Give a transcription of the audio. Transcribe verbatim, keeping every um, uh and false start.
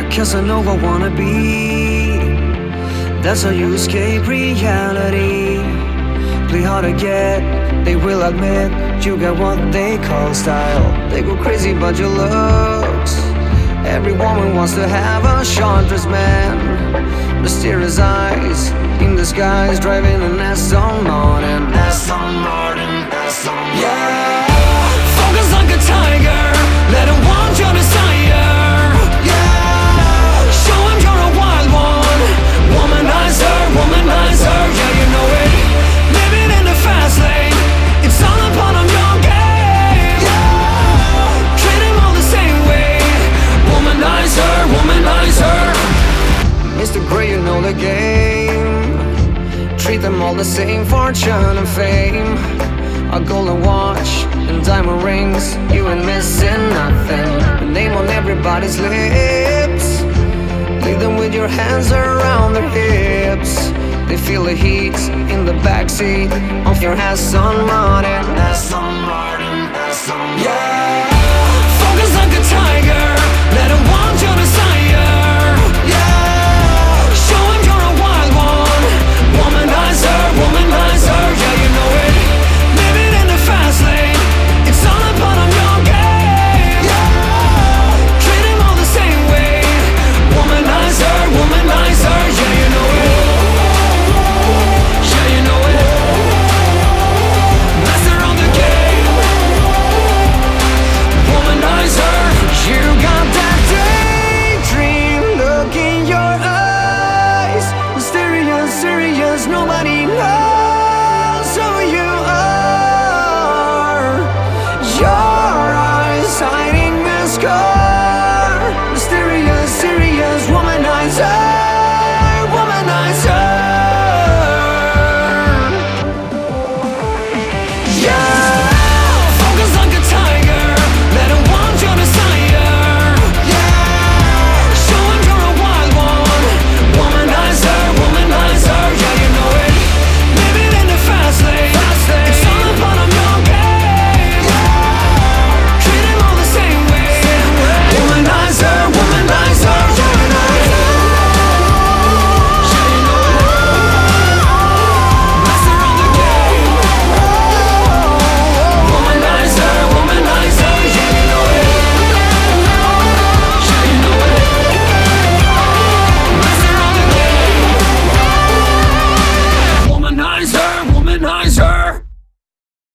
Cause I know I wanna be. That's how you escape reality. Play hard to get, they will admit you got what they call style. They go crazy about your looks. Every woman wants to have a short-dressed man. Mysterious eyes in disguise, driving an Aston Martin. Aston Martin, Aston Martin. Yeah, focus like a tiger, let him want your desire. Yeah, show him you're a wild one. Womanizer, womanizer, yeah you know it. Living in the fast lane, it's all upon him your game. Yeah, treat him all the same way. Womanizer, womanizer. Mister Grey, you know the game. Treat them all the same, fortune and fame. A golden watch and diamond rings, you ain't missing nothing. The name on everybody's lips. Leave them with your hands around their hips. They feel the heat in the backseat of your Aston Martin. Aston Martin, Aston Martin. Yeah, focus like a tiger, let him want your desire. Yeah, show him you're a wild one. Womanizer, womanizer, yeah you know it. Living in the fast lane, it's all upon him your game. Yeah, treat him all the same way. Womanizer, womanizer, yeah you know it. Yeah you know it. Master of the game. Womanizer, you got that daydream look in your eyes. Mysterious, serious, nobody